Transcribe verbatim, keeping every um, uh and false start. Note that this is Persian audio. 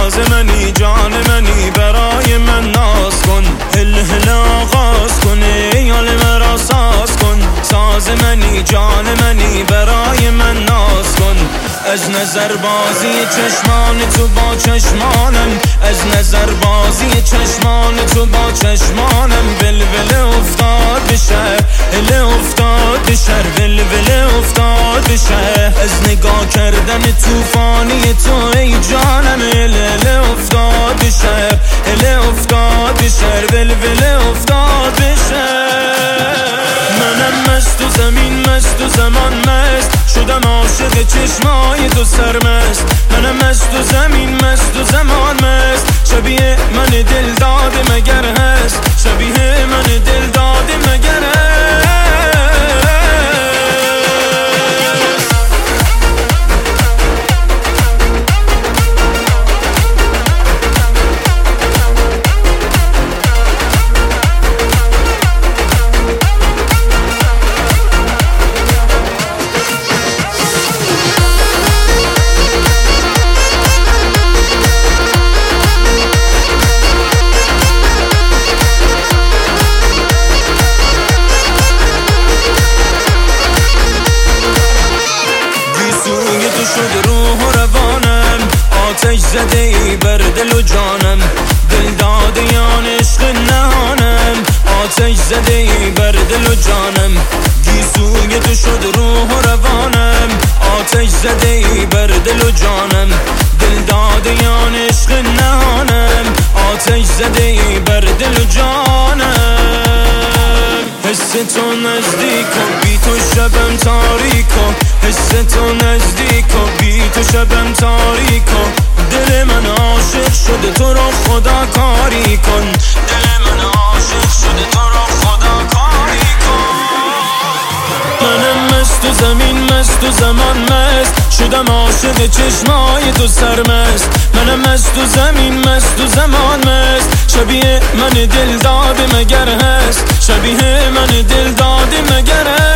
ساز منی جان منی برای من ناز کن، هل هل آغاز کن ای حال مرا ساز کن. ساز منی جان منی برای من ناز کن. از نظر بازی چشمان تو با چشمانم، از نظر بازی چشمان تو با چشمانم. ولوله افتاد به شهر، هله افتاد به شهر، ولوله افتاد به شهر. از نگاه کردن توفانی تو ای جانم، هله افتاد به شهر، هله افتاد به شهر، ولوله افتاد به شهر. منم مست و زمین مست و زمان مست، شدم عاشق چشمای تو سرمست. منم مست و زمین مست و زمان مست، شبیه من دل داده مگر هست، شبیه من دل داده مگر هست. شد روح و روانم، آتش زده ای بر دل و جانم. دل داده یان عشق نهانم، آتش زده ای بر دل و جانم. گیسوی تو شد روح و روانم، آتش زده ای بر دل و جانم. دل داده یان عشق نهانم، آتش زده ای بر دل و جانم. حس تو نزدیک و بی تو شبم تاریک و، حس تو نزدیک و بی تو شبم تاریک و. دل من عاشق شده تو رو خدا کاری کن، دل من عاشق شده تو رو خدا کاری کن. منم مست و زمین مست و زمان مست، شدم عاشق چشمای تو سرمست. منم مست و زمین مست و زمان مست، شبیه من دل داده مگر هست، شبیه من دل داده مگر هست.